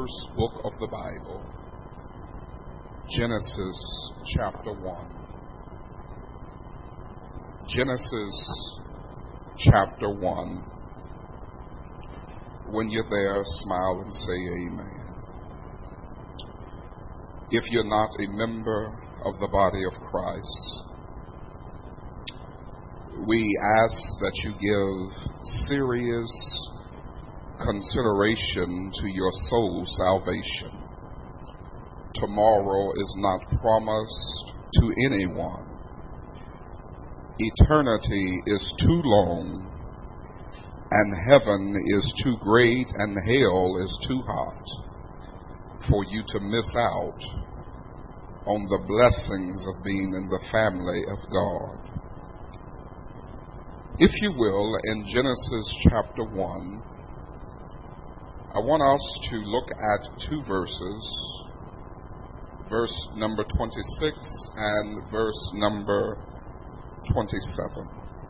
first book of the Bible, Genesis chapter 1. Genesis chapter 1. When you're there, smile and say amen. If you're not a member of the body of Christ, we ask that you give serious consideration to your soul salvation. Tomorrow is not promised to anyone. Eternity is too long, and heaven is too great, and hell is too hot for you to miss out on the blessings of being in the family of God. If you will, in Genesis chapter 1, I want us to look at two verses, verse number 26 and verse number 27.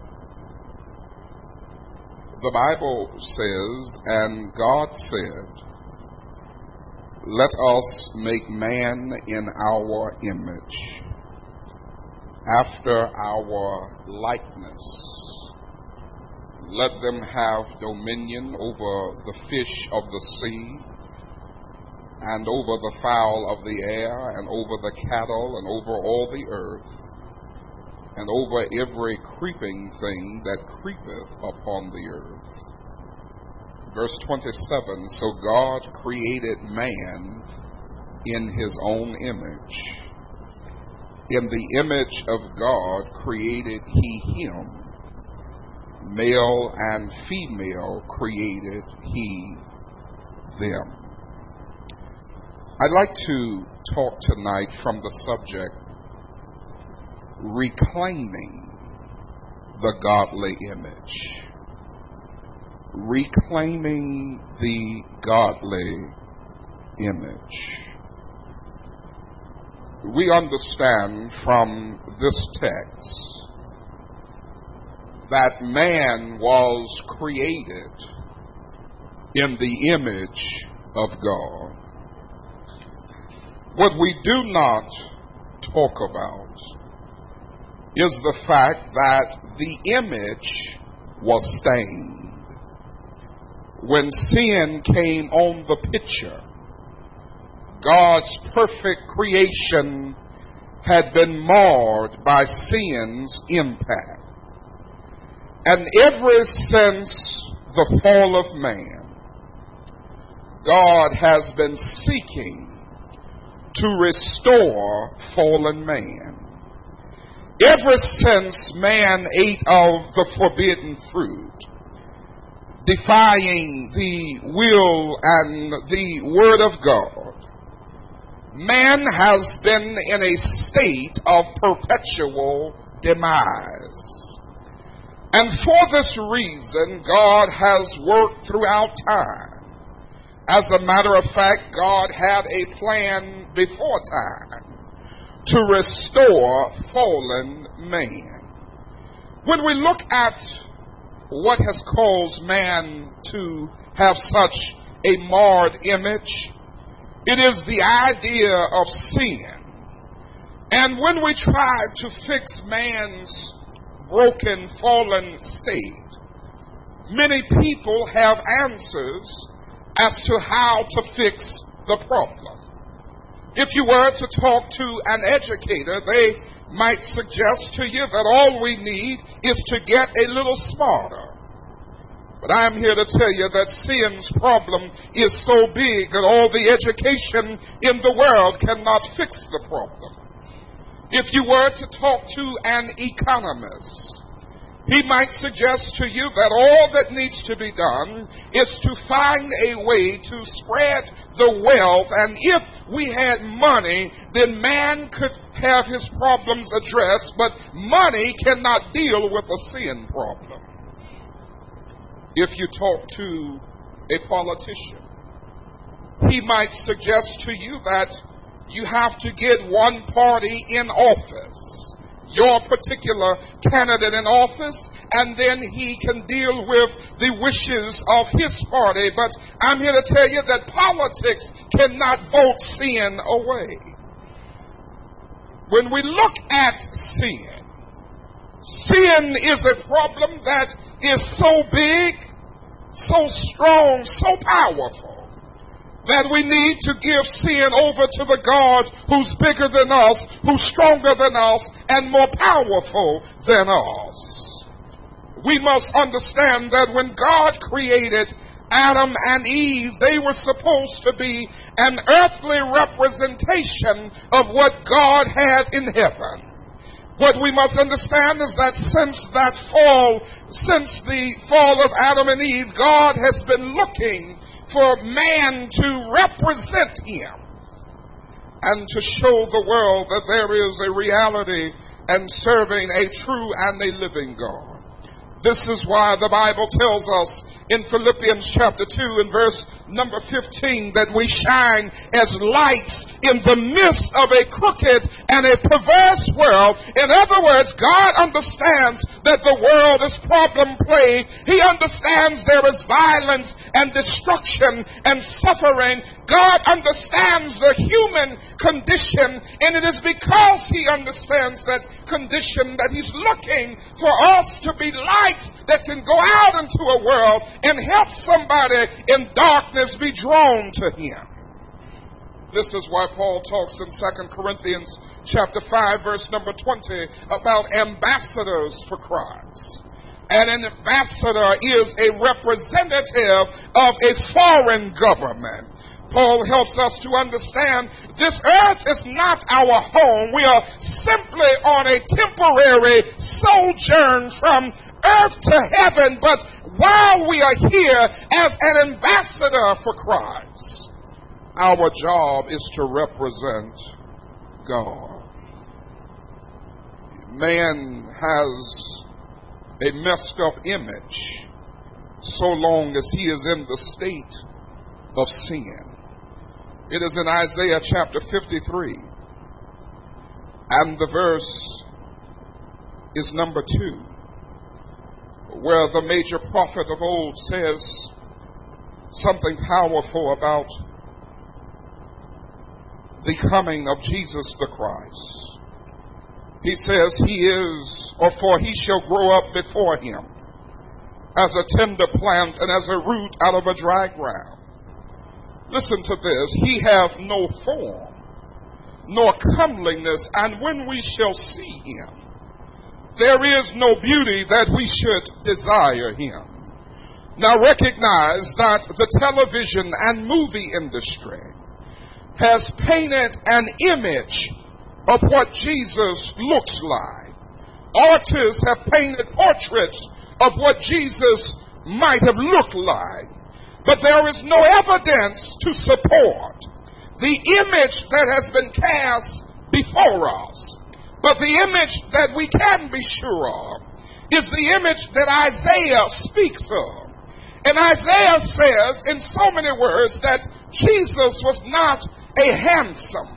The Bible says, "And God said, let us make man in our image, after our likeness. Let them have dominion over the fish of the sea, and over the fowl of the air, and over the cattle, and over all the earth, and over every creeping thing that creepeth upon the earth." Verse 27, so God created man in his own image. In the image of God created he him. Male and female created he them. I'd like to talk tonight from the subject, reclaiming the godly image. Reclaiming the godly image. We understand from this text that man was created in the image of God. What we do not talk about is the fact that the image was stained. When sin came on the picture, God's perfect creation had been marred by sin's impact. And ever since the fall of man, God has been seeking to restore fallen man. Ever since man ate of the forbidden fruit, defying the will and the word of God, man has been in a state of perpetual demise. And for this reason, God has worked throughout time. As a matter of fact, God had a plan before time to restore fallen man. When we look at what has caused man to have such a marred image, it is the idea of sin. And when we try to fix man's broken, fallen state, many people have answers as to how to fix the problem. If you were to talk to an educator, they might suggest to you that all we need is to get a little smarter. But I'm here to tell you that sin's problem is so big that all the education in the world cannot fix the problem. If you were to talk to an economist, he might suggest to you that all that needs to be done is to find a way to spread the wealth, and if we had money, then man could have his problems addressed, but money cannot deal with a sin problem. If you talk to a politician, he might suggest to you that you have to get one party in office. your particular candidate in office, and then he can deal with the wishes of his party. But I'm here to tell you that politics cannot vote sin away. When we look at sin, sin is a problem that is so big, so strong, so powerful, that we need to give sin over to the God who's bigger than us, who's stronger than us, and more powerful than us. We must understand that when God created Adam and Eve, they were supposed to be an earthly representation of what God had in heaven. What we must understand is that since the fall of Adam and Eve, God has been looking for man to represent him and to show the world that there is a reality and serving a true and a living God. This is why the Bible tells us in Philippians chapter 2 and verse number 15 that we shine as lights in the midst of a crooked and a perverse world. In other words, God understands that the world is problem-plagued. He understands there is violence and destruction and suffering. God understands the human condition, and it is because He understands that condition that He's looking for us to be lights that can go out into a world and help somebody in darkness be drawn to Him. This is why Paul talks in 2 Corinthians chapter 5, verse number 20, about ambassadors for Christ. And an ambassador is a representative of a foreign government. Paul helps us to understand this earth is not our home. We are simply on a temporary sojourn from earth to heaven. But while we are here as an ambassador for Christ, our job is to represent God. Man has a messed up image so long as he is in the state of sin. It is in Isaiah chapter 53, and the verse is number 2, where the major prophet of old says something powerful about the coming of Jesus the Christ. He says, for he shall grow up before him as a tender plant and as a root out of a dry ground. Listen to this. He hath no form, nor comeliness, and when we shall see him, there is no beauty that we should desire him. Now recognize that the television and movie industry has painted an image of what Jesus looks like. Artists have painted portraits of what Jesus might have looked like. But there is no evidence to support the image that has been cast before us. But the image that we can be sure of is the image that Isaiah speaks of. And Isaiah says in so many words that Jesus was not a handsome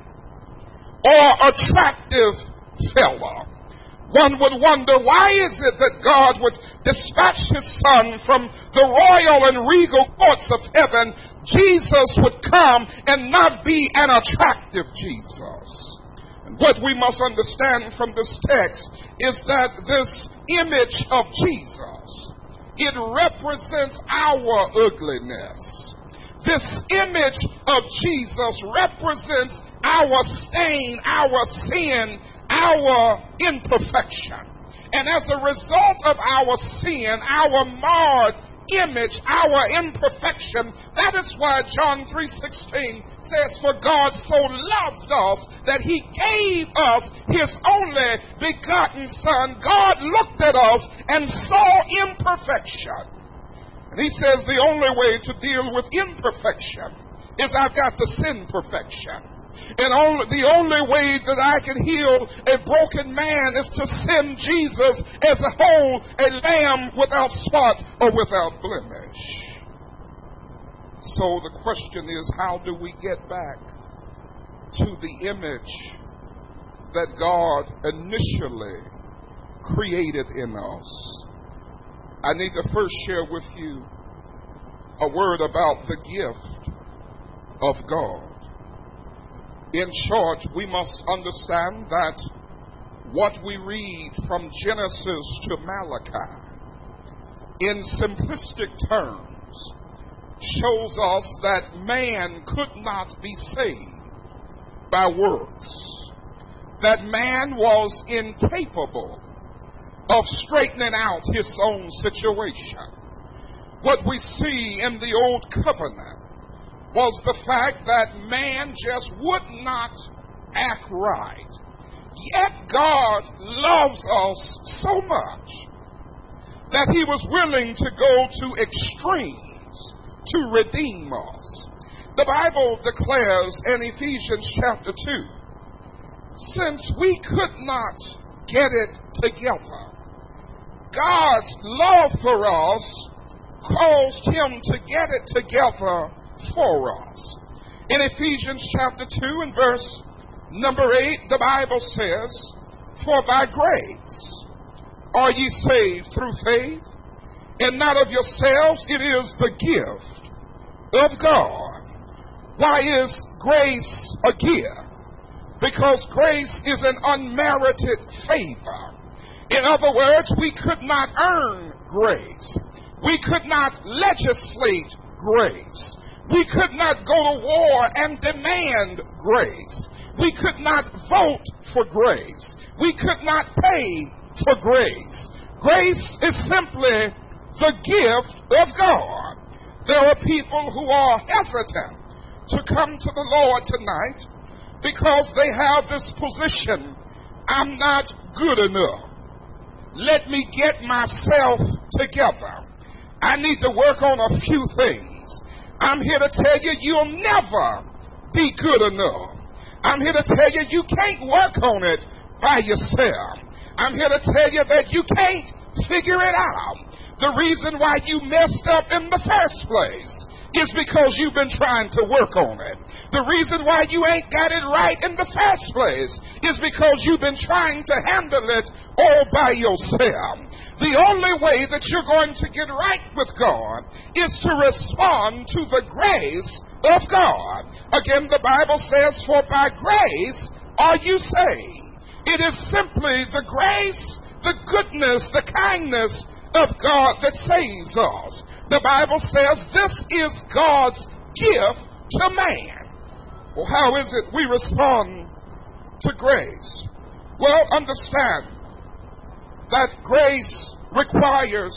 or attractive fellow. One would wonder, why is it that God would dispatch his son from the royal and regal courts of heaven? Jesus would come and not be an attractive Jesus. And what we must understand from this text is that this image of Jesus, it represents our ugliness. This image of Jesus represents our stain, our sin, our imperfection. And as a result of our sin, our marred image, our imperfection, that is why John 3:16 says, for God so loved us that he gave us his only begotten Son. God looked at us and saw imperfection. And he says the only way to deal with imperfection is I've got the sin perfection. And the only way that I can heal a broken man is to send Jesus as a whole, a lamb without spot or without blemish. So the question is, how do we get back to the image that God initially created in us. I need to first share with you a word about the gift of God. In short, we must understand that what we read from Genesis to Malachi, in simplistic terms, shows us that man could not be saved by works, that man was incapable of straightening out his own situation. What we see in the Old Covenant was the fact that man just would not act right. Yet God loves us so much that he was willing to go to extremes to redeem us. The Bible declares in Ephesians chapter 2, since we could not get it together, God's love for us caused him to get it together for us. In Ephesians chapter 2 and verse number 8, the Bible says, for by grace are ye saved through faith, and not of yourselves, it is the gift of God. Why is grace a gift? Because grace is an unmerited favor. In other words, we could not earn grace. We could not legislate grace. We could not go to war and demand grace. We could not vote for grace. We could not pay for grace. Grace is simply the gift of God. There are people who are hesitant to come to the Lord tonight because they have this position, I'm not good enough. Let me get myself together. I need to work on a few things. I'm here to tell you, you'll never be good enough. I'm here to tell you, you can't work on it by yourself. I'm here to tell you that you can't figure it out. The reason why you messed up in the first place is because you've been trying to work on it. The reason why you ain't got it right in the first place is because you've been trying to handle it all by yourself. The only way that you're going to get right with God is to respond to the grace of God. Again, the Bible says, for by grace are you saved. It is simply the grace, the goodness, the kindness of God that saves us. The Bible says this is God's gift to man. Well, how is it we respond to grace? Well, understand that grace requires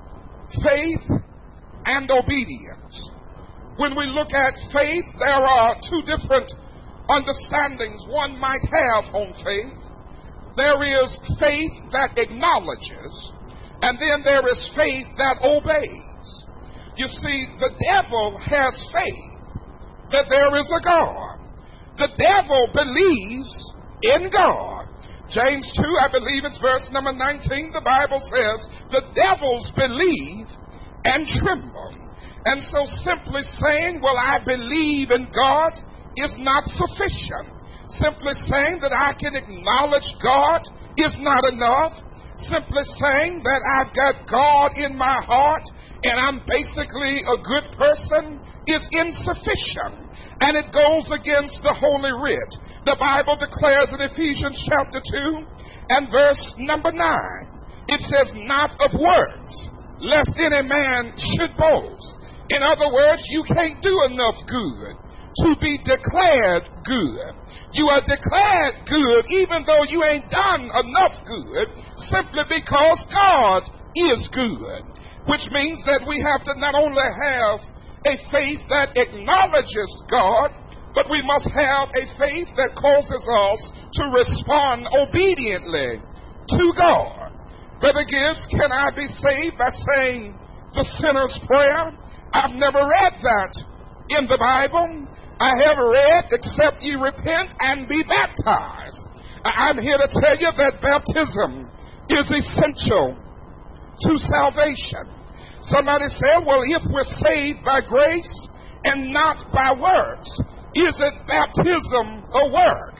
faith and obedience. When we look at faith, there are two different understandings one might have on faith. There is faith that acknowledges, and then there is faith that obeys. You see, the devil has faith that there is a God. The devil believes in God. James 2, I believe it's verse number 19, the Bible says, the devils believe and tremble. And so simply saying, well, I believe in God is not sufficient. Simply saying that I can acknowledge God is not enough. Simply saying that I've got God in my heart and I'm basically a good person is insufficient. And it goes against the Holy Writ. The Bible declares in Ephesians chapter 2 and verse number 9, it says, not of works, lest any man should boast. In other words, you can't do enough good to be declared good. You are declared good even though you ain't done enough good, simply because God is good. Which means that we have to not only have a faith that acknowledges God, but we must have a faith that causes us to respond obediently to God. Brother Gibbs, can I be saved by saying the sinner's prayer? I've never read that in the Bible. I have read, except ye repent and be baptized. I'm here to tell you that baptism is essential to salvation. Somebody said, well, if we're saved by grace and not by works, isn't baptism a work?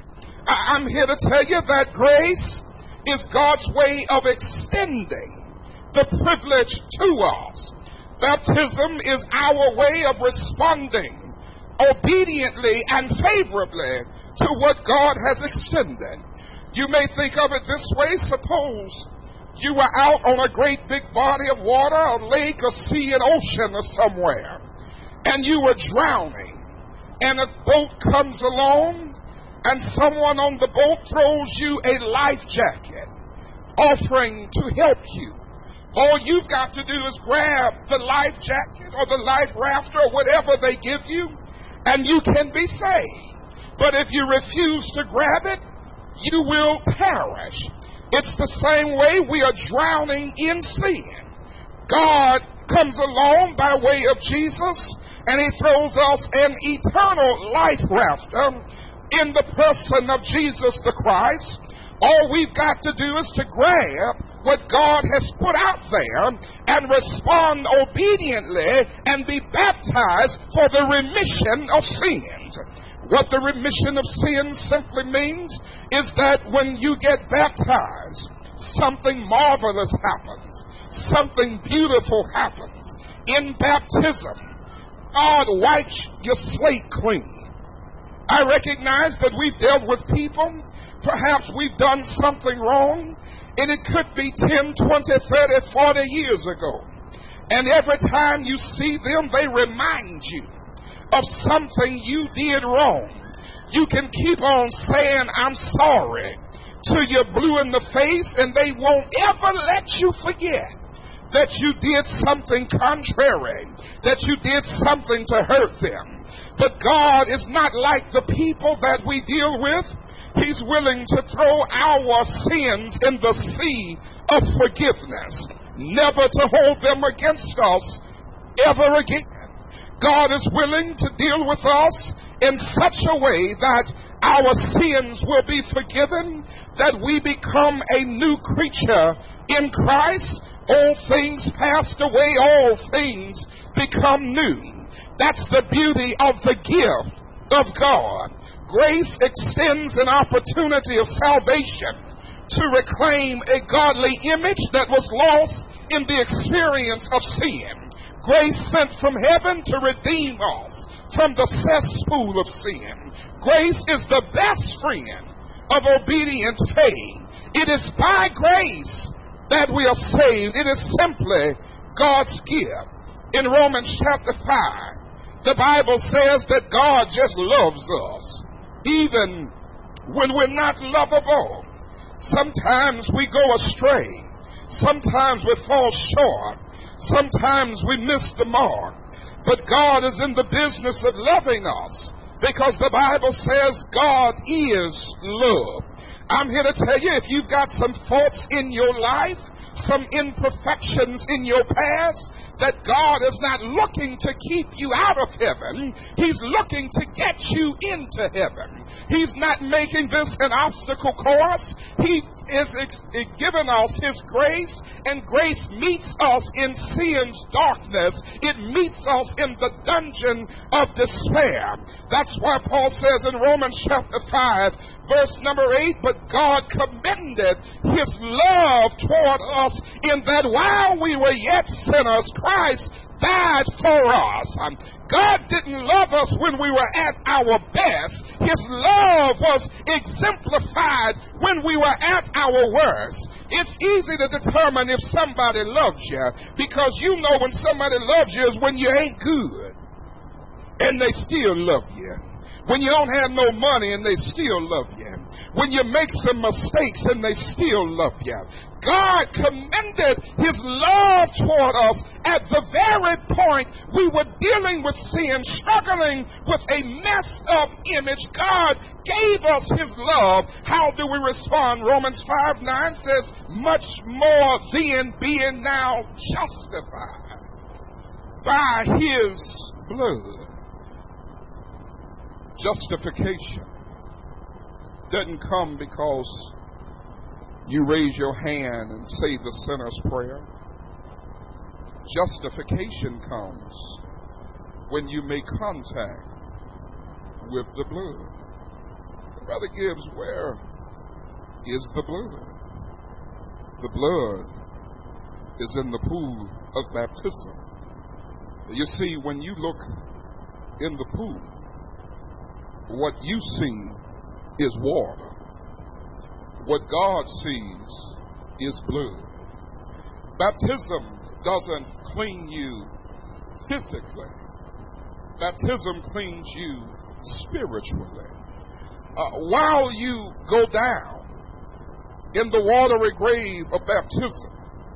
I'm here to tell you that grace is God's way of extending the privilege to us. Baptism is our way of responding obediently and favorably to what God has extended. You may think of it this way. Suppose you were out on a great big body of water, a lake, a sea, an ocean, or somewhere, and you were drowning, and a boat comes along, and someone on the boat throws you a life jacket, offering to help you. All you've got to do is grab the life jacket or the life raft or whatever they give you, and you can be saved. But if you refuse to grab it, you will perish. It's the same way we are drowning in sin. God comes along by way of Jesus, and he throws us an eternal life raft in the person of Jesus the Christ. All we've got to do is to grab what God has put out there and respond obediently and be baptized for the remission of sins. What the remission of sins simply means is that when you get baptized, something marvelous happens. Something beautiful happens. In baptism, God wipes your slate clean. I recognize that we've dealt with people. Perhaps we've done something wrong, and it could be 10, 20, 30, 40 years ago. And every time you see them, they remind you of something you did wrong. You can keep on saying, I'm sorry, till you're blue in the face, and they won't ever let you forget that you did something contrary, that you did something to hurt them. But God is not like the people that we deal with. He's willing to throw our sins in the sea of forgiveness, never to hold them against us ever again. God is willing to deal with us in such a way that our sins will be forgiven, that we become a new creature in Christ. All things passed away, all things become new. That's the beauty of the gift of God. Grace extends an opportunity of salvation to reclaim a godly image that was lost in the experience of sin. Grace sent from heaven to redeem us from the cesspool of sin. Grace is the best friend of obedient faith. It is by grace that we are saved. It is simply God's gift. In Romans chapter 5, the Bible says that God just loves us, even when we're not lovable. Sometimes we go astray. Sometimes we fall short. Sometimes we miss the mark. But God is in the business of loving us, because the Bible says God is love. I'm here to tell you, if you've got some faults in your life, some imperfections in your past, that God is not looking to keep you out of heaven. He's looking to get you into heaven. He's not making this an obstacle course. He is giving us His grace, and grace meets us in sin's darkness. It meets us in the dungeon of despair. That's why Paul says in Romans chapter 5, verse number 8, but God commended His love toward us in that while we were yet sinners, Christ died for us. God didn't love us when we were at our best. His love was exemplified when we were at our worst. It's easy to determine if somebody loves you, because you know when somebody loves you is when you ain't good and they still love you. When you don't have no money and they still love you. When you make some mistakes and they still love you. God commended His love toward us at the very point we were dealing with sin, struggling with a messed up image. God gave us His love. How do we respond? Romans 5:9 says, much more then, being now justified by His blood. Justification doesn't come because you raise your hand and say the sinner's prayer. Justification comes when you make contact with the blood. Brother Gibbs, where is the blood? The blood is in the pool of baptism. You see, when you look in the pool, what you see is water. What God sees is blood. Baptism doesn't clean you physically. Baptism cleans you spiritually. While you go down in the watery grave of baptism,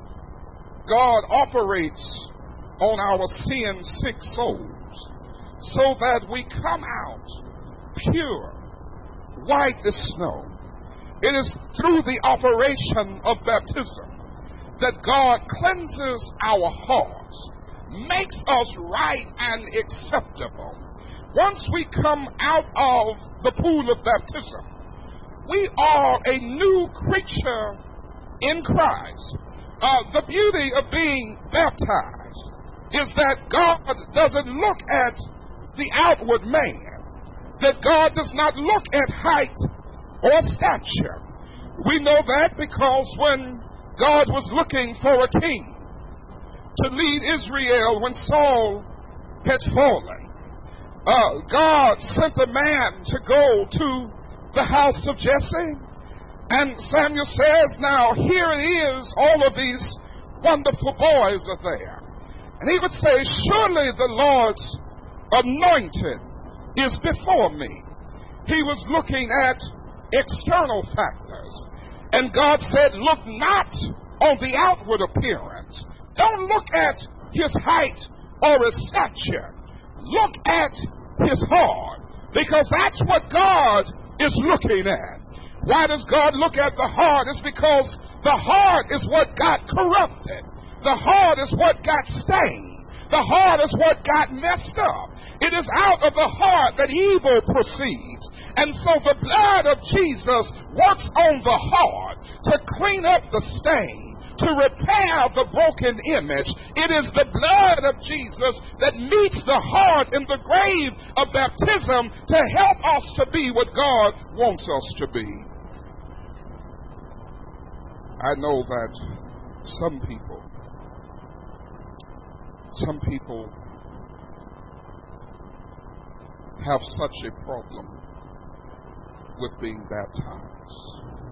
God operates on our sin-sick souls so that we come out pure, white as snow. It is through the operation of baptism that God cleanses our hearts, makes us right and acceptable. Once we come out of the pool of baptism, we are a new creature in Christ. The beauty of being baptized is that God doesn't look at the outward man, that God does not look at height or stature. We know that because when God was looking for a king to lead Israel when Saul had fallen, God sent a man to go to the house of Jesse. And Samuel says, now here it is, all of these wonderful boys are there. And he would say, surely the Lord's anointed is before me. He was looking at external factors. And God said, look not on the outward appearance. Don't look at his height or his stature. Look at his heart, because that's what God is looking at. Why does God look at the heart? It's because the heart is what got corrupted. The heart is what got stained. The heart is what got messed up. It is out of the heart that evil proceeds. And so the blood of Jesus works on the heart to clean up the stain, to repair the broken image. It is the blood of Jesus that meets the heart in the grave of baptism to help us to be what God wants us to be. I know that some people have such a problem with being baptized.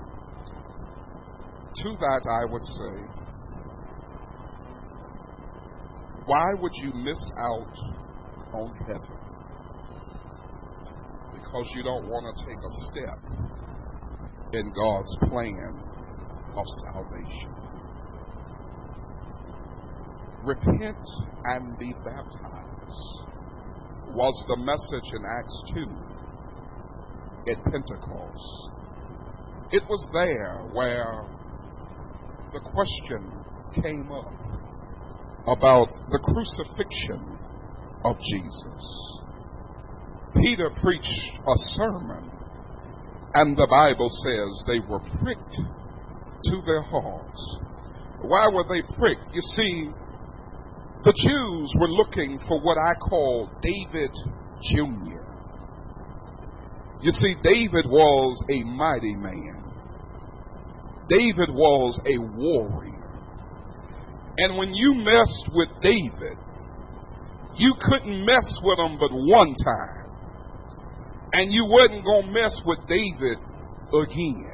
To that I would say, why would you miss out on heaven? Because you don't want to take a step in God's plan of salvation. Repent and be baptized was the message in Acts 2 at Pentecost. It was there where the question came up about the crucifixion of Jesus. Peter preached a sermon, and the Bible says they were pricked to their hearts. Why were they pricked? You see, the Jews were looking for what I call David Jr. You see, David was a mighty man. David was a warrior. And when you messed with David, you couldn't mess with him but one time. And you wasn't going to mess with David again.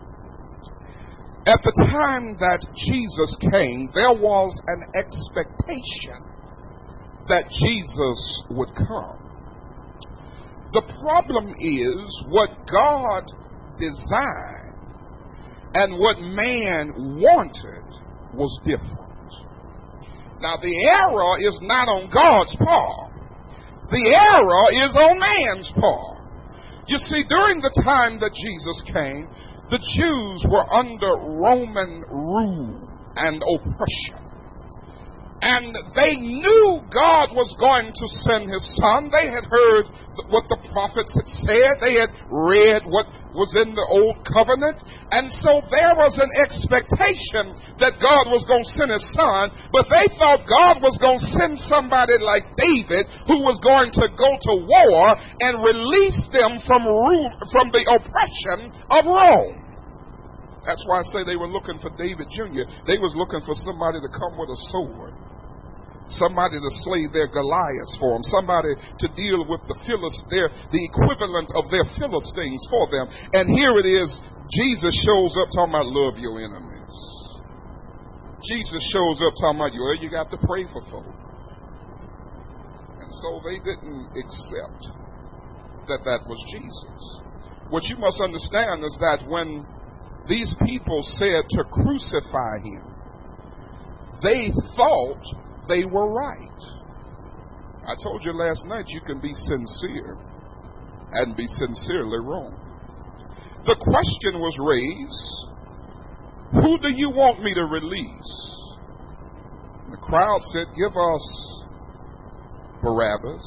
At the time that Jesus came, there was an expectation that Jesus would come. The problem is what God designed and what man wanted was different. Now, the error is not on God's part. The error is on man's part. You see, during the time that Jesus came, the Jews were under Roman rule and oppression. And they knew God was going to send his son. They had heard what the prophets had said. They had read what was in the old covenant. And so there was an expectation that God was going to send his son. But they thought God was going to send somebody like David who was going to go to war and release them from the oppression of Rome. That's why I say they were looking for David Jr. They was looking for somebody to come with a sword. Somebody to slay their Goliaths for them. Somebody to deal with the equivalent of their Philistines for them. And here it is, Jesus shows up talking about love your enemies. Jesus shows up talking about you got to pray for folk. And so they didn't accept that was Jesus. What you must understand is that when these people said to crucify him, they thought they were right. I told you last night you can be sincere and be sincerely wrong. The question was raised, who do you want me to release? The crowd said, give us Barabbas,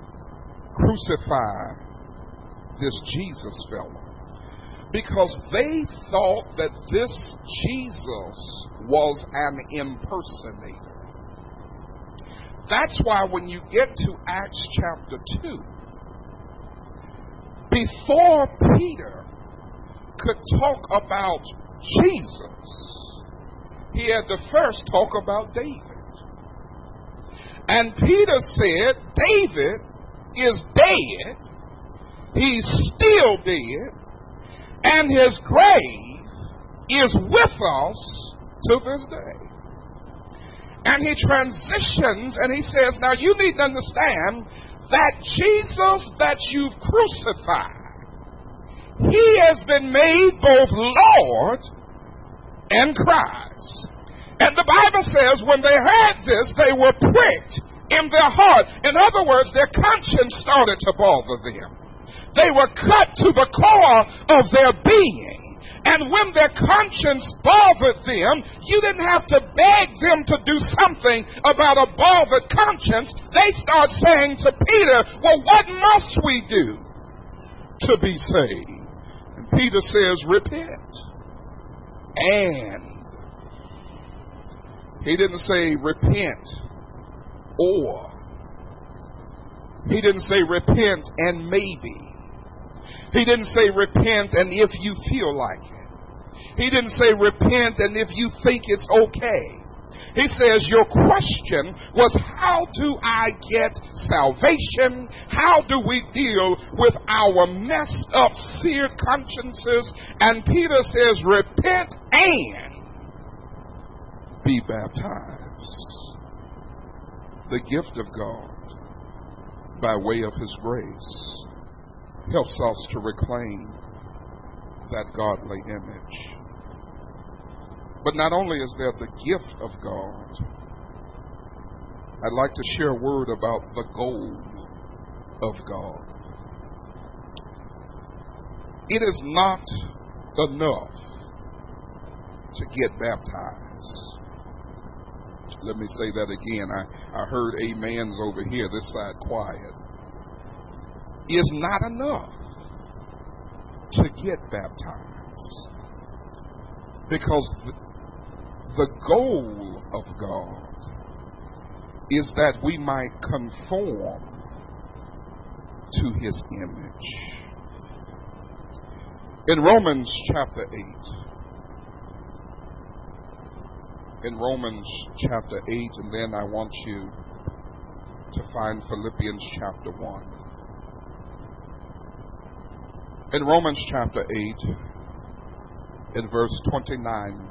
crucify this Jesus fellow. Because they thought that this Jesus was an impersonator. That's why when you get to Acts chapter 2, before Peter could talk about Jesus, he had to first talk about David. And Peter said, David is dead. He's still dead. And his grave is with us to this day. And he transitions and he says, now you need to understand that Jesus that you've crucified, he has been made both Lord and Christ. And the Bible says when they heard this, they were pricked in their heart. In other words, their conscience started to bother them. They were cut to the core of their being. And when their conscience bothered them, you didn't have to beg them to do something about a bothered conscience. They start saying to Peter, well, what must we do to be saved? And Peter says, repent. And he didn't say repent or. He didn't say repent and maybe. He didn't say repent and if you feel like it. He didn't say repent and if you think it's okay. He says your question was, how do I get salvation? How do we deal with our messed up, seared consciences? And Peter says, repent and be baptized. The gift of God by way of his grace helps us to reclaim that godly image. But not only is there the gift of God, I'd like to share a word about the goal of God. It is not enough to get baptized. Let me say that again. I heard amens over here, this side quiet. Is not enough to get baptized, because the goal of God is that we might conform to his image. In Romans chapter 8, and then I want you to find Philippians chapter 1. In Romans chapter 8, in verse 29,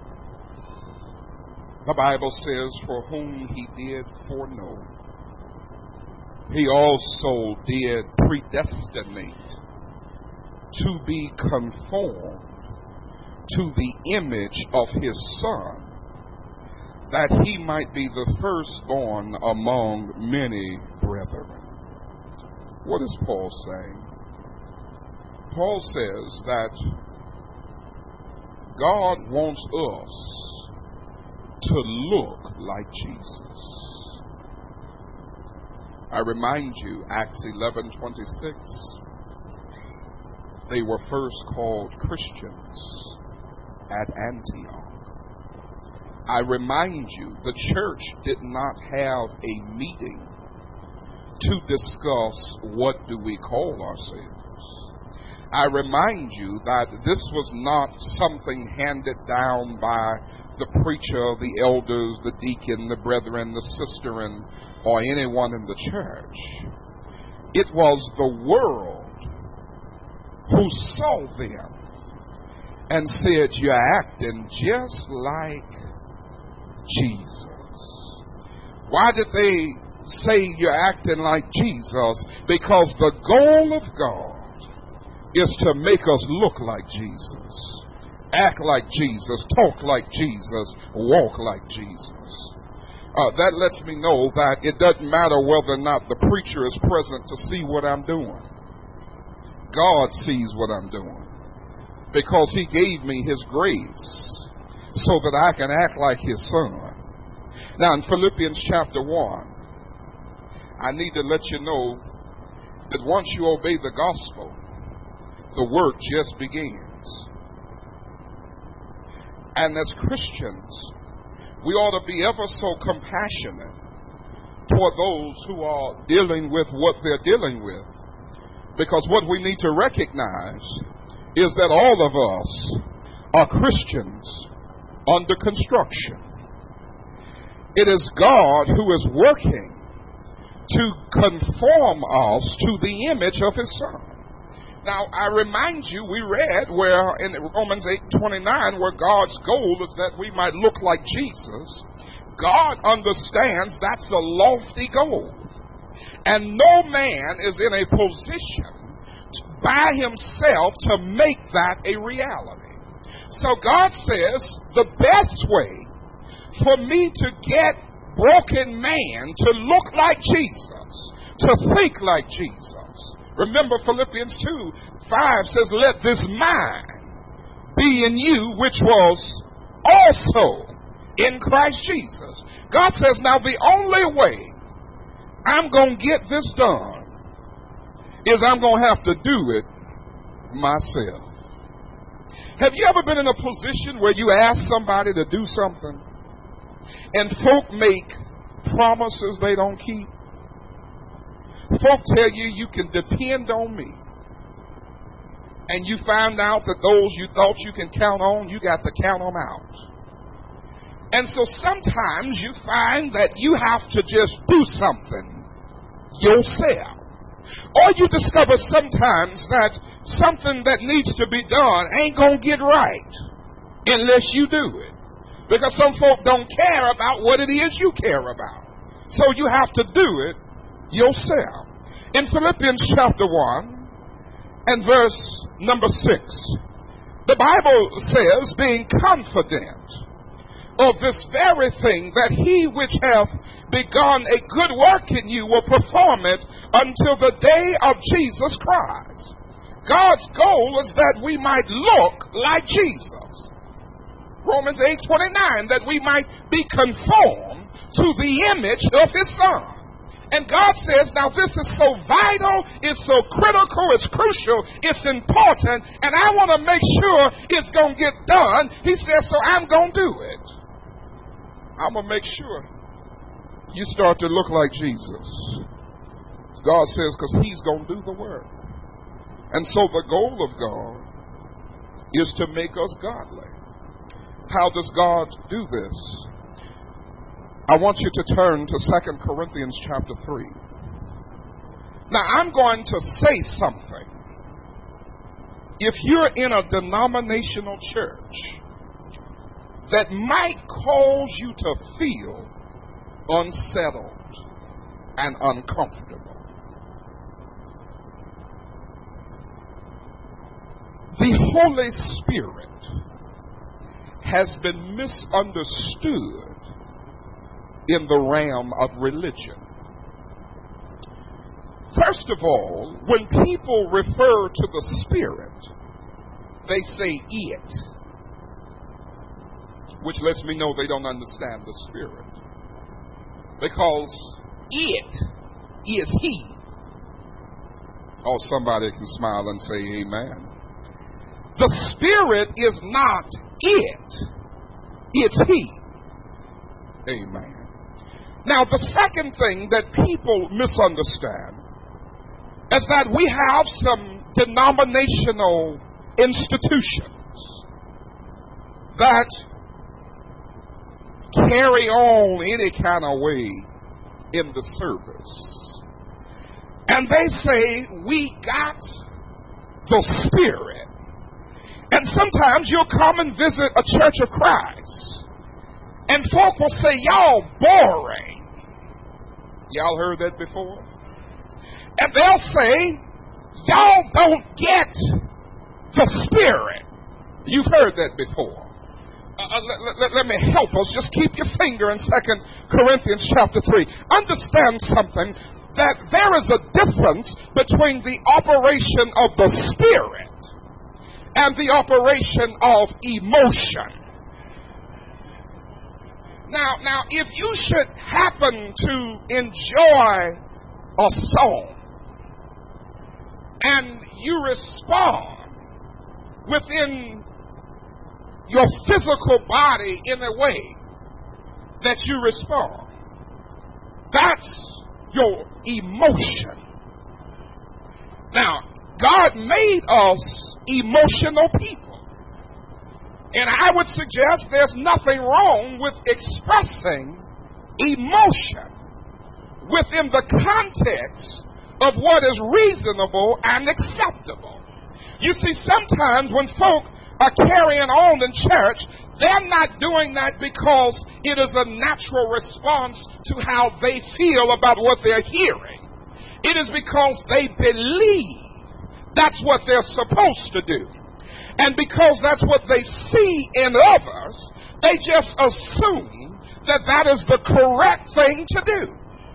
the Bible says, for whom he did foreknow, he also did predestinate to be conformed to the image of his Son, that he might be the firstborn among many brethren. What is Paul saying? Paul says that God wants us to look like Jesus. I remind you, Acts 11:26, they were first called Christians at Antioch. I remind you, the church did not have a meeting to discuss what do we call ourselves. I remind you that this was not something handed down by the preacher, the elders, the deacon, the brethren, the sisterin, or anyone in the church. It was the world who saw them and said, you're acting just like Jesus. Why did they say you're acting like Jesus? Because the goal of God is to make us look like Jesus, act like Jesus, talk like Jesus, walk like Jesus. That lets me know that it doesn't matter whether or not the preacher is present to see what I'm doing. God sees what I'm doing because he gave me his grace so that I can act like his son. Now in Philippians chapter 1, I need to let you know that once you obey the gospel, the work just begins. And as Christians, we ought to be ever so compassionate toward those who are dealing with what they're dealing with. Because what we need to recognize is that all of us are Christians under construction. It is God who is working to conform us to the image of his Son. Now, I remind you, we read where in Romans 8:29, where God's goal is that we might look like Jesus. God understands that's a lofty goal. And no man is in a position by himself to make that a reality. So God says the best way for me to get broken man to look like Jesus, to think like Jesus. Remember Philippians 2:5 says, let this mind be in you, which was also in Christ Jesus. God says, now the only way I'm going to get this done is I'm going to have to do it myself. Have you ever been in a position where you ask somebody to do something and folk make promises they don't keep? Folk tell you you can depend on me, and you find out that those you thought you can count on, you got to count them out. And so sometimes you find that you have to just do something yourself. Or you discover sometimes that something that needs to be done ain't going to get right unless you do it. Because some folk don't care about what it is you care about. So you have to do it yourself. In Philippians chapter 1 and verse number 6, the Bible says, being confident of this very thing, that he which hath begun a good work in you will perform it until the day of Jesus Christ. God's goal is that we might look like Jesus. Romans 8:29, that we might be conformed to the image of his Son. And God says, now this is so vital, it's so critical, it's crucial, it's important, and I want to make sure it's going to get done. He says, so I'm going to do it. I'm going to make sure you start to look like Jesus. God says, because he's going to do the work. And so the goal of God is to make us godly. How does God do this? I want you to turn to 2 Corinthians chapter 3. Now, I'm going to say something. If you're in a denominational church that might cause you to feel unsettled and uncomfortable, the Holy Spirit has been misunderstood in the realm of religion. First of all, when people refer to the Spirit, they say it. which lets me know they don't understand the Spirit. Because it is He. Oh, somebody can smile and say amen. The Spirit is not it. It's He. Amen. Now, the second thing that people misunderstand is that we have some denominational institutions that carry on any kind of way in the service. And they say, we got the Spirit. And sometimes you'll come and visit a Church of Christ, and folk will say, y'all boring. Y'all heard that before? And they'll say, y'all don't get the Spirit. You've heard that before. Let me help us. Just keep your finger in 2 Corinthians chapter 3. Understand something, that there is a difference between the operation of the Spirit and the operation of emotion. Now, if you should happen to enjoy a song and you respond within your physical body in a way that you respond, that's your emotion. Now, God made us emotional people. And I would suggest there's nothing wrong with expressing emotion within the context of what is reasonable and acceptable. You see, sometimes when folk are carrying on in church, they're not doing that because it is a natural response to how they feel about what they're hearing. It is because they believe that's what they're supposed to do. And because that's what they see in others, they just assume that that is the correct thing to do.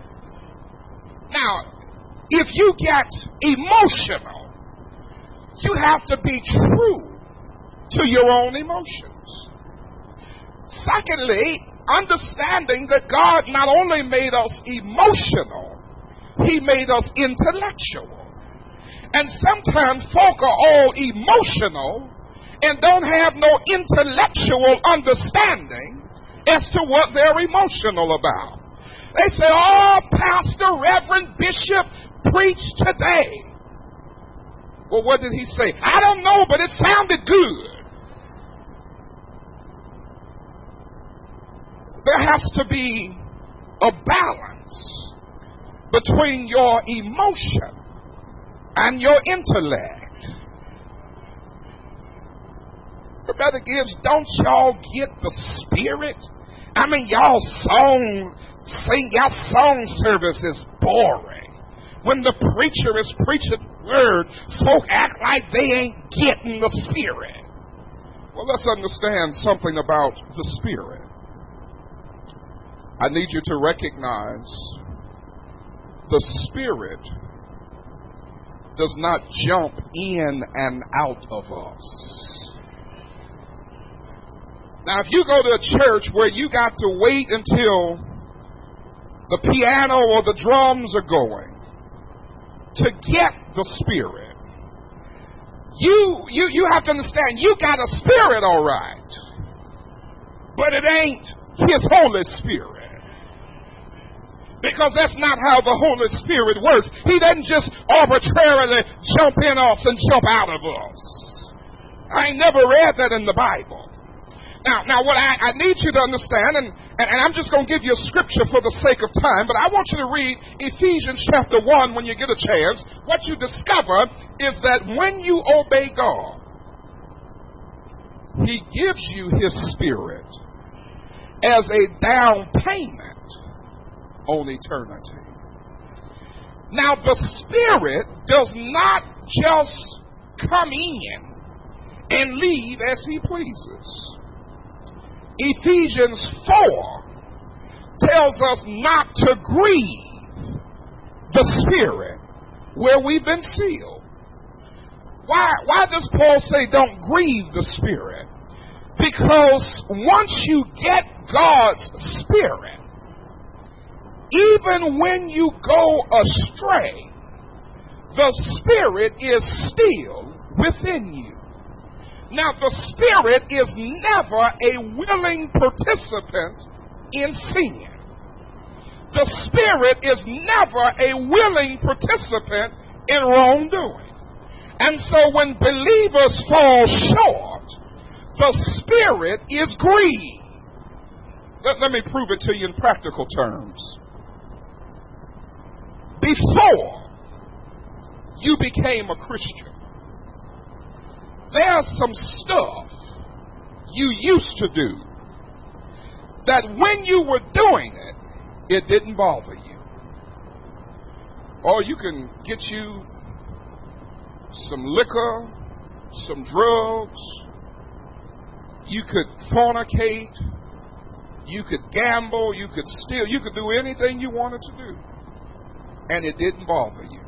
Now, if you get emotional, you have to be true to your own emotions. Secondly, understanding that God not only made us emotional, He made us intellectual. And sometimes folk are all emotional and don't have no intellectual understanding as to what they're emotional about. They say, oh, Pastor, Reverend, Bishop preached today. Well, what did he say? I don't know, but it sounded good. There has to be a balance between your emotion and your intellect. But Brother Gibbs, don't y'all get the Spirit? I mean, y'all song service is boring. When the preacher is preaching word, folk act like they ain't getting the Spirit. Well, let's understand something about the Spirit. I need you to recognize the Spirit does not jump in and out of us. Now, if you go to a church where you got to wait until the piano or the drums are going to get the Spirit, you have to understand, you got a Spirit, all right, but it ain't His Holy Spirit. Because that's not how the Holy Spirit works. He doesn't just arbitrarily jump in us and jump out of us. I ain't never read that in the Bible. Now what I need you to understand, and I'm just going to give you a scripture for the sake of time, but I want you to read Ephesians chapter 1 when you get a chance. What you discover is that when you obey God, He gives you His Spirit as a down payment on eternity. Now, the Spirit does not just come in and leave as He pleases. Ephesians 4 tells us not to grieve the Spirit where we've been sealed. Why does Paul say don't grieve the Spirit? Because once you get God's Spirit, even when you go astray, the Spirit is still within you. Now, the Spirit is never a willing participant in sin. The Spirit is never a willing participant in wrongdoing. And so when believers fall short, the Spirit is grieved. Let me prove it to you in practical terms. Before you became a Christian, there's some stuff you used to do that when you were doing it, it didn't bother you. Or you can get you some liquor, some drugs, you could fornicate, you could gamble, you could steal, you could do anything you wanted to do, and it didn't bother you.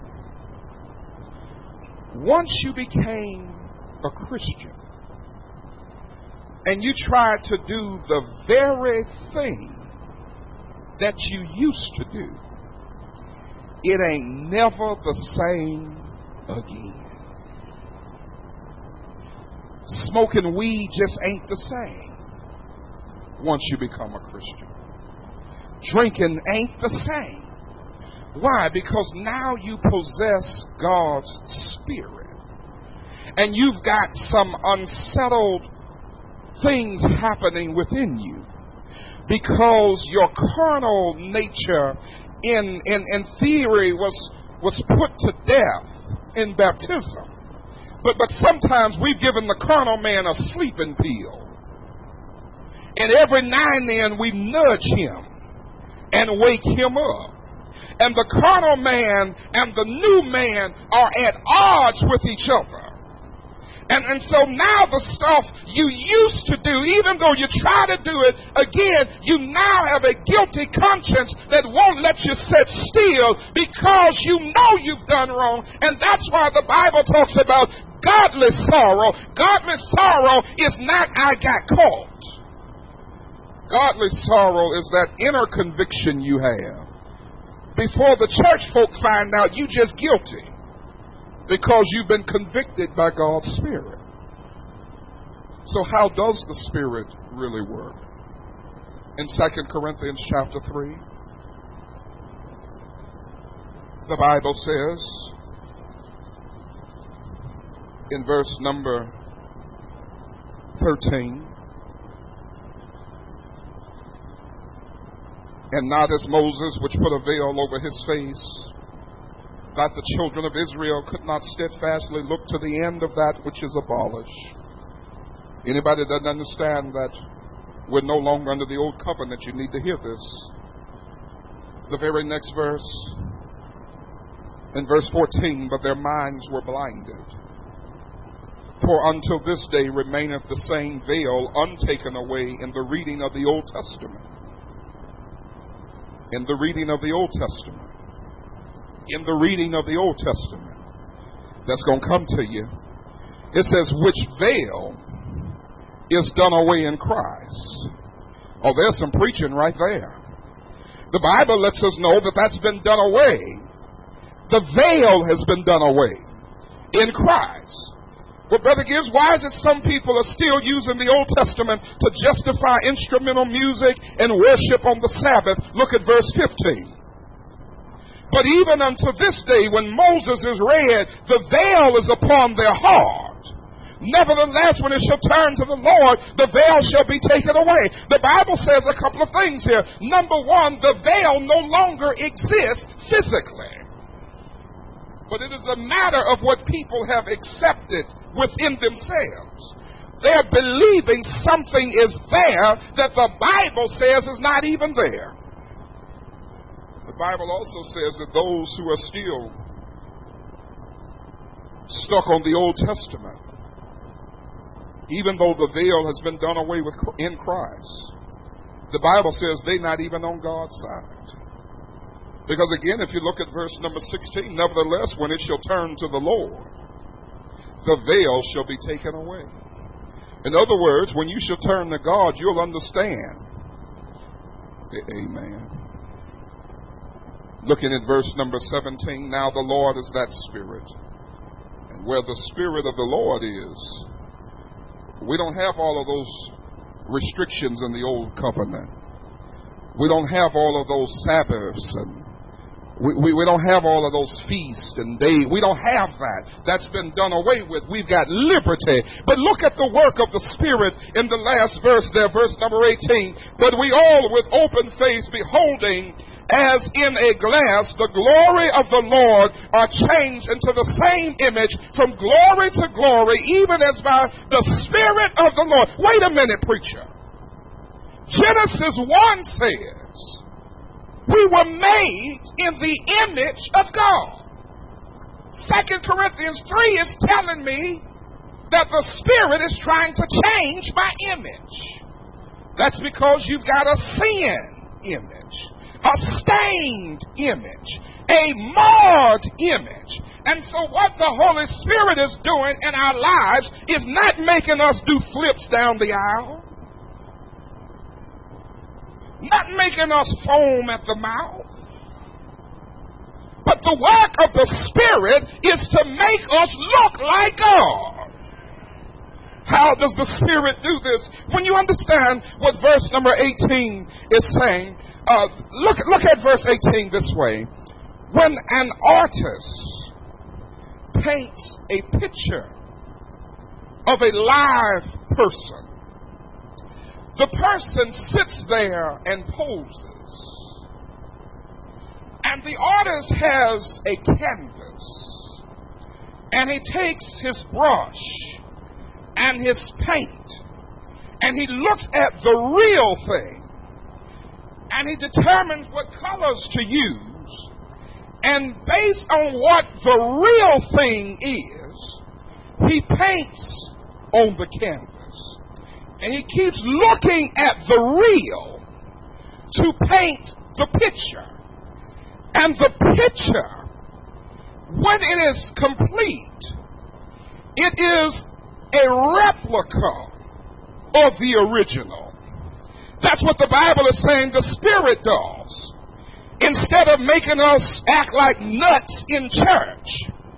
Once you became a Christian and you tried to do the very thing that you used to do, it ain't never the same again. Smoking weed just ain't the same once you become a Christian. Drinking ain't the same. Why? Because now you possess God's Spirit. And you've got some unsettled things happening within you. Because your carnal nature in theory was put to death in baptism. But sometimes we've given the carnal man a sleeping pill. And every now and then we nudge him and wake him up. And the carnal man and the new man are at odds with each other. And so now the stuff you used to do, even though you try to do it again, you now have a guilty conscience that won't let you sit still because you know you've done wrong. And that's why the Bible talks about godly sorrow. Godly sorrow is not I got caught. Godly sorrow is that inner conviction you have. Before the church folk find out, you just guilty. Because you've been convicted by God's Spirit. So how does the Spirit really work? In 2 Corinthians chapter 3, the Bible says, in verse number 13, and not as Moses, which put a veil over his face, that the children of Israel could not steadfastly look to the end of that which is abolished. Anybody that doesn't understand that we're no longer under the old covenant, you need to hear this. The very next verse, in verse 14, but their minds were blinded. For until this day remaineth the same veil untaken away in the reading of the Old Testament. In the reading of the Old Testament. In the reading of the Old Testament that's going to come to you, it says, which veil is done away in Christ. Oh, there's some preaching right there. The Bible lets us know that that's been done away. The veil has been done away in Christ. Well, Brother Gibbs, why is it some people are still using the Old Testament to justify instrumental music and worship on the Sabbath? Look at verse 15. But even unto this day, when Moses is read, the veil is upon their heart. Nevertheless, when it shall turn to the Lord, the veil shall be taken away. The Bible says a couple of things here. Number one, the veil no longer exists physically. But it is a matter of what people have accepted within themselves. They're believing something is there that the Bible says is not even there. The Bible also says that those who are still stuck on the Old Testament, even though the veil has been done away with in Christ, the Bible says they're not even on God's side. Because again, if you look at verse number 16, nevertheless, when it shall turn to the Lord, the veil shall be taken away. In other words, when you shall turn to God, you'll understand. Amen. Looking at verse number 17, now the Lord is that Spirit. And where the Spirit of the Lord is, we don't have all of those restrictions in the old covenant. We don't have all of those Sabbaths, and we don't have all of those feasts and days. We don't have that. That's been done away with. We've got liberty. But look at the work of the Spirit in the last verse there, verse number 18. But we all with open face beholding as in a glass the glory of the Lord are changed into the same image from glory to glory, even as by the Spirit of the Lord. Wait a minute, preacher. Genesis 1 says, we were made in the image of God. 2 Corinthians 3 is telling me that the Spirit is trying to change my image. That's because you've got a sin image, a stained image, a marred image. And so what the Holy Spirit is doing in our lives is not making us do flips down the aisle, not making us foam at the mouth. But the work of the Spirit is to make us look like God. How does the Spirit do this? When you understand what verse number 18 is saying, look at verse 18 this way. When an artist paints a picture of a live person, the person sits there and poses. And the artist has a canvas. And he takes his brush and his paint. And he looks at the real thing. And he determines what colors to use. And based on what the real thing is, he paints on the canvas. And he keeps looking at the real to paint the picture. And the picture, when it is complete, it is a replica of the original. That's what the Bible is saying the Spirit does. Instead of making us act like nuts in church,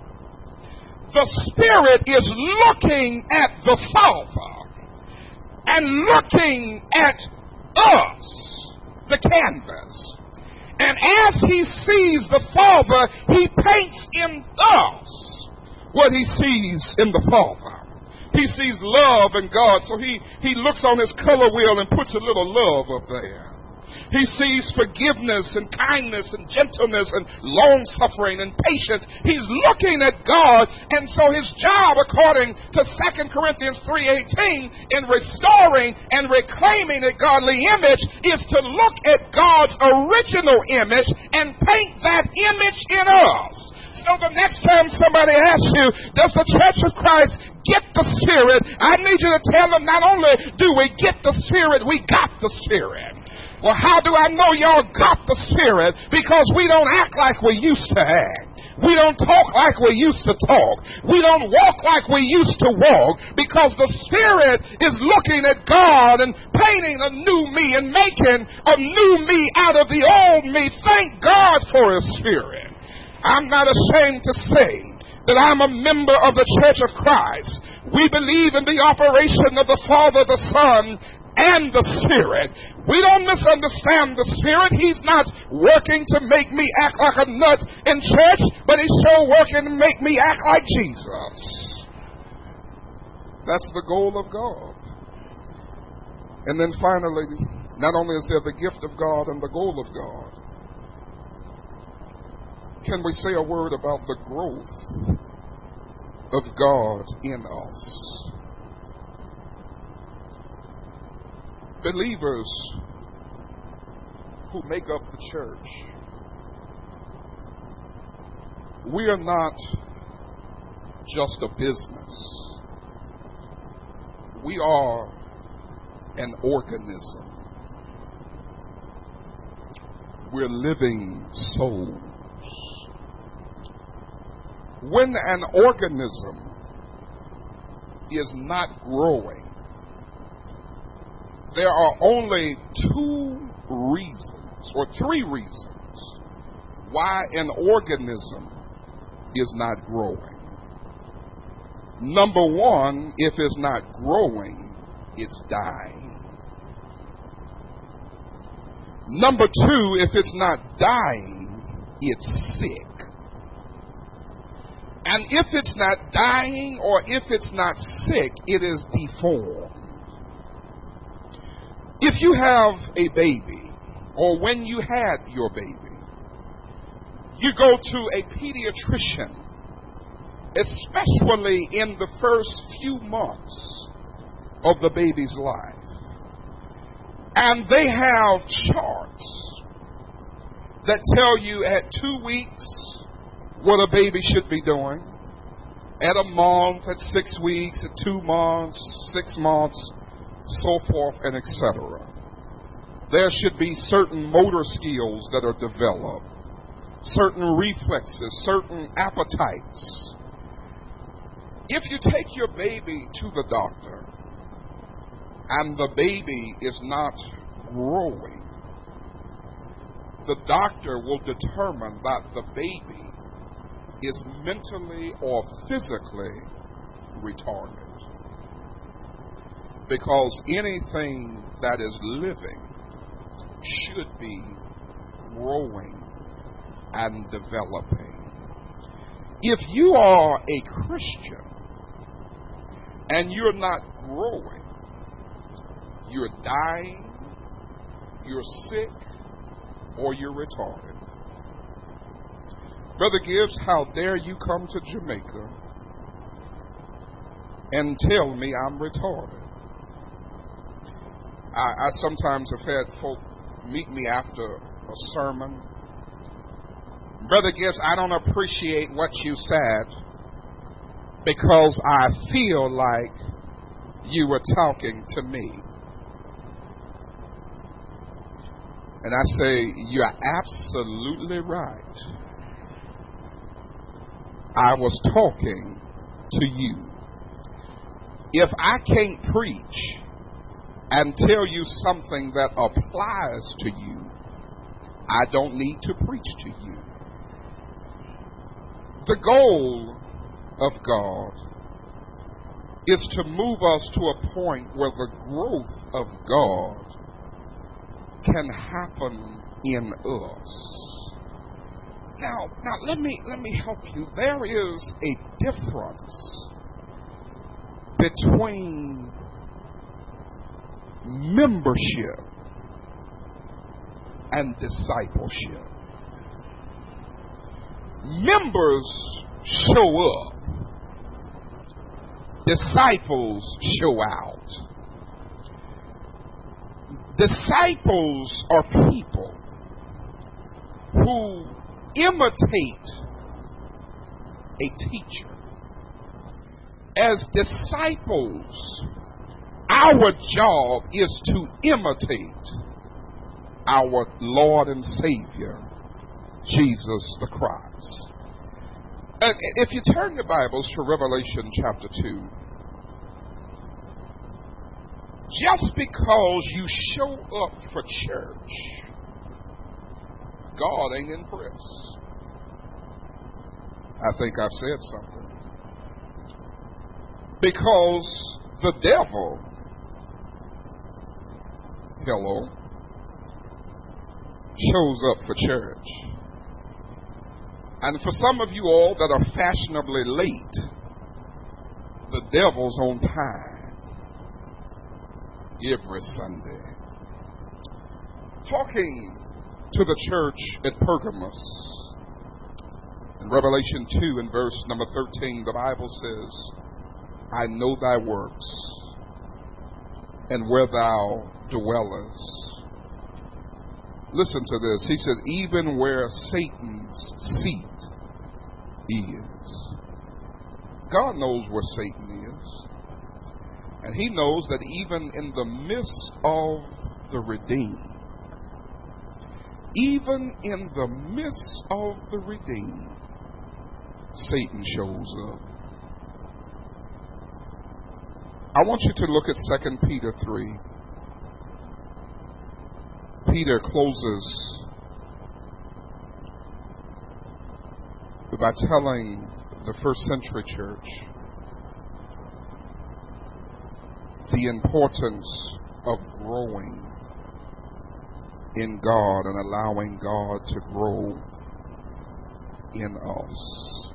the Spirit is looking at the Father and looking at us, the canvas. And as he sees the Father, he paints in us what he sees in the Father. He sees love in God, so he looks on his color wheel and puts a little love up there. He sees forgiveness and kindness and gentleness and long-suffering and patience. He's looking at God, and so his job, according to 2 Corinthians 3:18, in restoring and reclaiming a godly image, is to look at God's original image and paint that image in us. So the next time somebody asks you, does the Church of Christ get the Spirit? I need you to tell them, not only do we get the Spirit, we got the Spirit. Well, how do I know y'all got the Spirit? Because we don't act like we used to act. We don't talk like we used to talk. We don't walk like we used to walk, because the Spirit is looking at God and painting a new me and making a new me out of the old me. Thank God for His Spirit. I'm not ashamed to say that I'm a member of the Church of Christ. We believe in the operation of the Father, the Son, and the Spirit. We don't misunderstand the Spirit. He's not working to make me act like a nut in church, but He's sure working to make me act like Jesus. That's the goal of God. And then finally, not only is there the gift of God and the goal of God, can we say a word about the growth of God in us? Believers who make up the church, we are not just a business. We are an organism. We're living souls. When an organism is not growing, there are only two reasons or three reasons why an organism is not growing. Number one, if it's not growing, it's dying. Number two, if it's not dying, it's sick. And if it's not dying or if it's not sick, it is deformed. If you have a baby, or when you had your baby, you go to a pediatrician, especially in the first few months of the baby's life. And they have charts that tell you at 2 weeks what a baby should be doing, at a month, at 6 weeks, at 2 months, 6 months, so forth and etc. There should be certain motor skills that are developed, certain reflexes, certain appetites. If you take your baby to the doctor and the baby is not growing, the doctor will determine that the baby is mentally or physically retarded. Because anything that is living should be growing and developing. If you are a Christian and you're not growing, you're dying, you're sick, or you're retarded. Brother Gibbs, how dare you come to Jamaica and tell me I'm retarded? I sometimes have had folk meet me after a sermon. Brother Gibbs, I don't appreciate what you said because I feel like you were talking to me. And I say, you're absolutely right. I was talking to you. If I can't preach and tell you something that applies to you, I don't need to preach to you. The goal of God is to move us to a point where the growth of God can happen in us. Now let me help you. There is a difference between membership and discipleship. Members show up. Disciples show out. Disciples are people who imitate a teacher. As disciples, our job is to imitate our Lord and Savior, Jesus the Christ. If you turn your Bibles to Revelation chapter 2, just because you show up for church, God ain't impressed. I think I've said something. Because the devil, shows up for church. And for some of you all that are fashionably late, the devil's on time every Sunday. Talking to the church at Pergamos, in Revelation 2 and verse number 13, the Bible says, I know thy works, and where thou dwellest. Listen to this. He said, even where Satan's seat is. God knows where Satan is. And he knows that even in the midst of the redeemed, even in the midst of the redeemed, Satan shows up. I want you to look at 2 Peter 3 Peter closes by telling the first century church the importance of growing in God and allowing God to grow in us.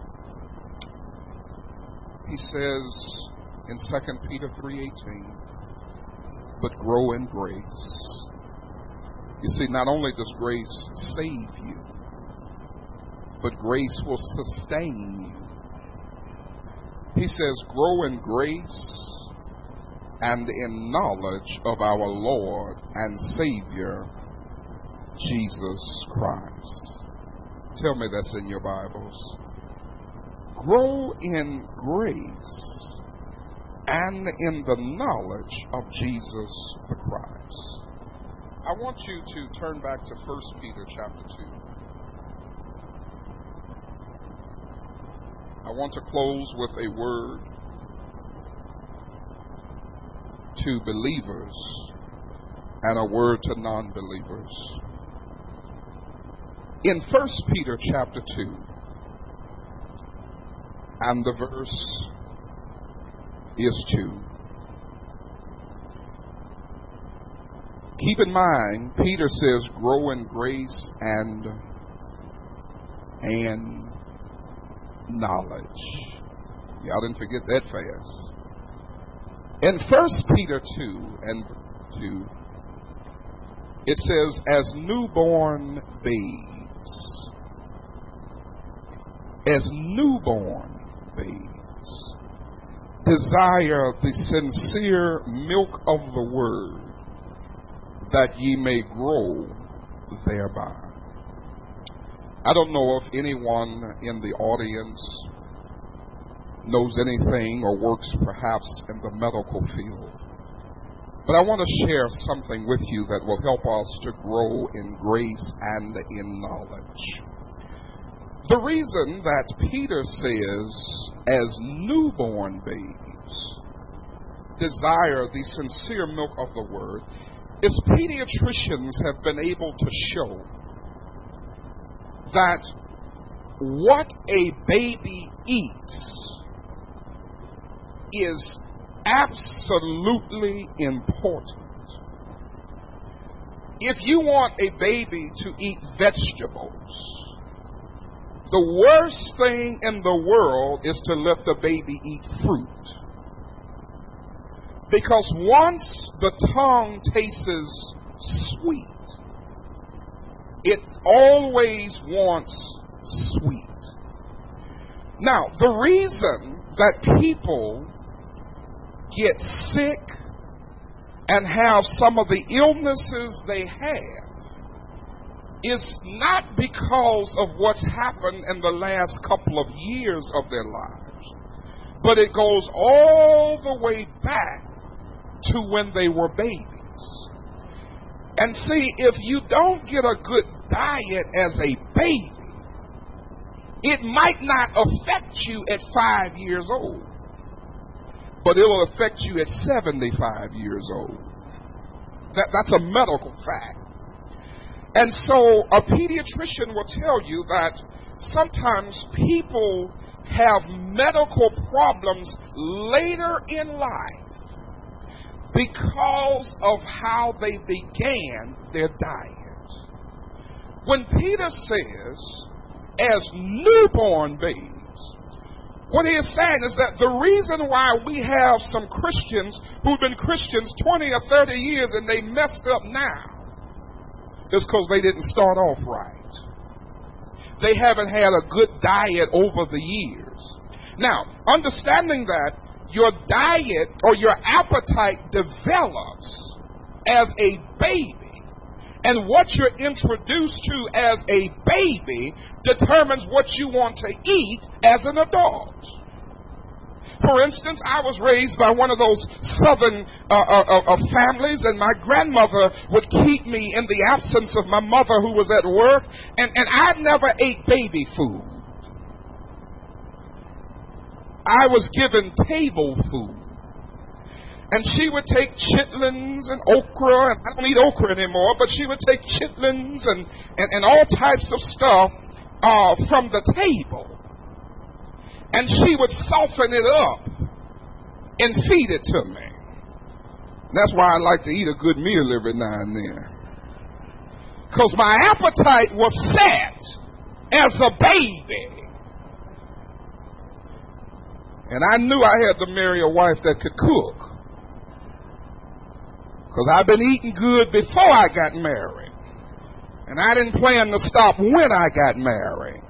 He says in 2 Peter 3:18, but grow in grace. You see, not only does grace save you, but grace will sustain you. He says, grow in grace and in knowledge of our Lord and Savior, Jesus Christ. Tell me that's in your Bibles. Grow in grace and in the knowledge of Jesus the Christ. I want you to turn back to 1 Peter chapter 2. I want to close with a word to believers and a word to non-believers. In 1 Peter chapter 2, and the verse is 2. Keep in mind, Peter says, grow in grace and knowledge. Y'all didn't forget that fast. In 1 Peter 2 and 2, it says, as newborn babes, desire the sincere milk of the word, that ye may grow thereby. I don't know if anyone in the audience knows anything or works perhaps in the medical field, but I want to share something with you that will help us to grow in grace and in knowledge. The reason that Peter says, as newborn babes, desire the sincere milk of the word, is pediatricians have been able to show that what a baby eats is absolutely important. If you want a baby to eat vegetables, the worst thing in the world is to let the baby eat fruit. Because once the tongue tastes sweet, it always wants sweet. Now, the reason that people get sick and have some of the illnesses they have is not because of what's happened in the last couple of years of their lives, but it goes all the way back to when they were babies. And see, if you don't get a good diet as a baby, it might not affect you at 5 years old, but it will affect you at 75 years old. That's a medical fact. And so a pediatrician will tell you that sometimes people have medical problems later in life because of how they began their diet. When Peter says, as newborn babes, what he is saying is that the reason why we have some Christians who've been Christians 20 or 30 years and they messed up now is because they didn't start off right. They haven't had a good diet over the years. Now, understanding that your diet or your appetite develops as a baby, and what you're introduced to as a baby determines what you want to eat as an adult. For instance, I was raised by one of those southern families, and my grandmother would keep me in the absence of my mother who was at work, and I never ate baby food. I was given table food. And she would take chitlins and okra, and I don't eat okra anymore, but she would take chitlins and all types of stuff from the table. And she would soften it up and feed it to me. That's why I like to eat a good meal every now and then. Because my appetite was set as a baby. And I knew I had to marry a wife that could cook. Because I've been eating good before I got married. And I didn't plan to stop when I got married.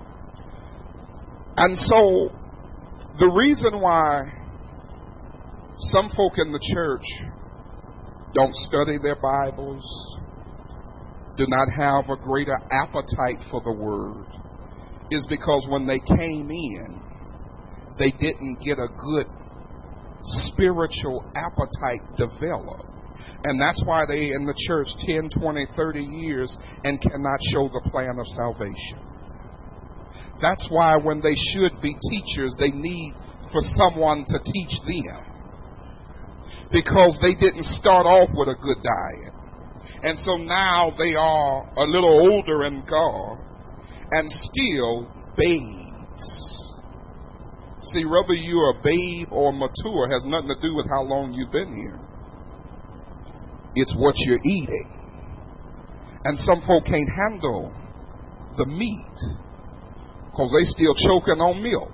And so, the reason why some folk in the church don't study their Bibles, do not have a greater appetite for the Word, is because when they came in, they didn't get a good spiritual appetite developed. And that's why they in the church 10, 20, 30 years and cannot show the plan of salvation. That's why when they should be teachers, they need for someone to teach them. Because they didn't start off with a good diet. And so now they are a little older in God and still babes. See, whether you're a babe or mature has nothing to do with how long you've been here. It's what you're eating. And some folk can't handle the meat because they still choking on milk.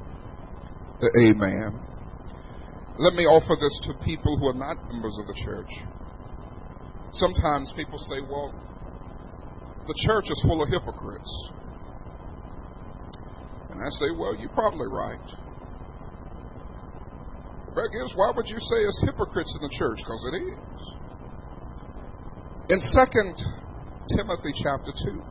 Amen. Let me offer this to people who are not members of the church. Sometimes people say, well, the church is full of hypocrites. And I say, well, you're probably right. But why would you say it's hypocrites in the church? Because it is. In 2 Timothy chapter 2,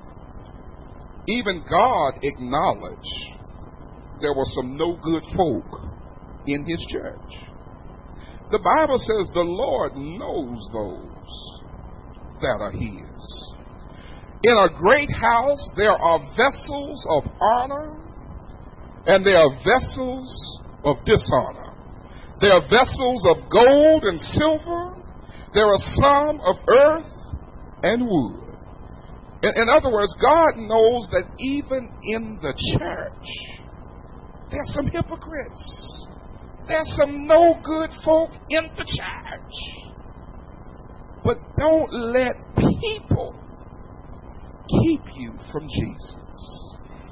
even God acknowledged there were some no good folk in his church. The Bible says the Lord knows those that are his. In a great house there are vessels of honor and there are vessels of dishonor. There are vessels of gold and silver. There are some of earth and wood. In other words, God knows that even in the church, there's some hypocrites. There's some no good folk in the church. But don't let people keep you from Jesus.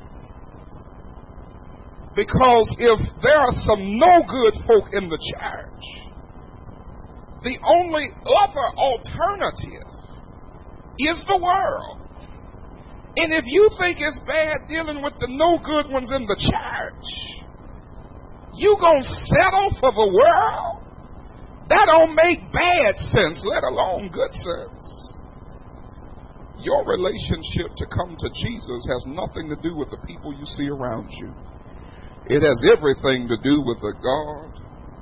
Because if there are some no good folk in the church, the only other alternative is the world. And if you think it's bad dealing with the no good ones in the church, you gonna settle for the world? That don't make bad sense, let alone good sense. Your relationship to come to Jesus has nothing to do with the people you see around you. It has everything to do with the God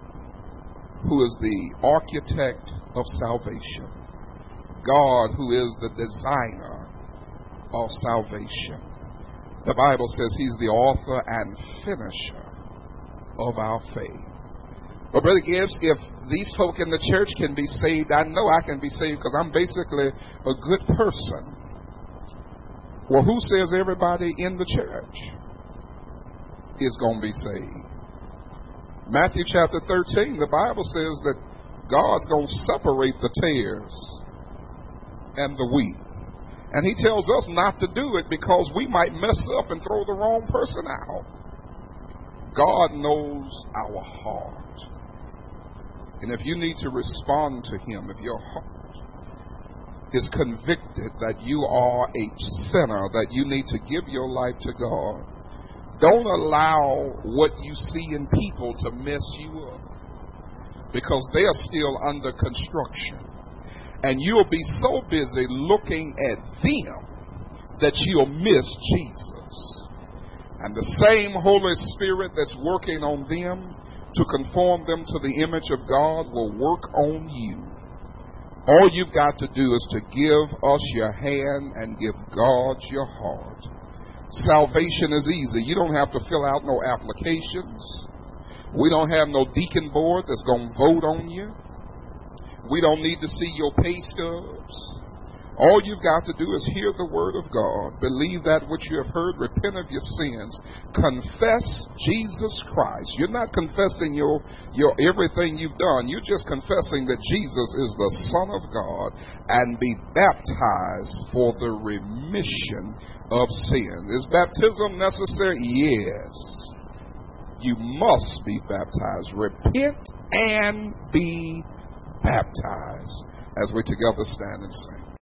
who is the architect of salvation. God who is the designer of salvation. The Bible says he's the author and finisher of our faith. But Brother Gibbs, if these folk in the church can be saved, I know I can be saved because I'm basically a good person. Well, who says everybody in the church is going to be saved? Matthew chapter 13, the Bible says that God's going to separate the tares and the wheat. And he tells us not to do it because we might mess up and throw the wrong person out. God knows our heart. And if you need to respond to him, if your heart is convicted that you are a sinner, that you need to give your life to God, don't allow what you see in people to mess you up, because they are still under construction. And you'll be so busy looking at them that you'll miss Jesus. And the same Holy Spirit that's working on them to conform them to the image of God will work on you. All you've got to do is to give us your hand and give God your heart. Salvation is easy. You don't have to fill out no applications. We don't have no deacon board that's going to vote on you. We don't need to see your pay stubs. All you've got to do is hear the word of God, believe that which you have heard, repent of your sins, confess Jesus Christ. You're not confessing your everything you've done. You're just confessing that Jesus is the Son of God, and be baptized for the remission of sin. Is baptism necessary? Yes. You must be baptized. Repent and be baptized. As we together stand and sing.